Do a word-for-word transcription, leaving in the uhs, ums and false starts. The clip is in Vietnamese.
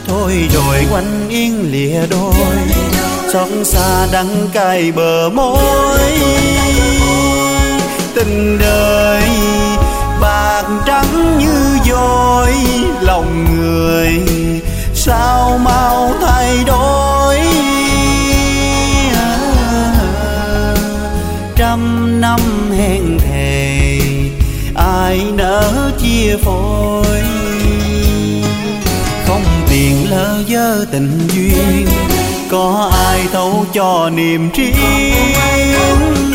thôi rồi quanh yên lìa đôi, xót xa đắng cay bờ môi. Tình đời bạc trắng như vôi, lòng người sao mau thay đổi. Trăm năm hẹn thề ai nỡ chia phôi, không tiền lỡ dơ tình duyên, có ai thấu cho niềm riêng.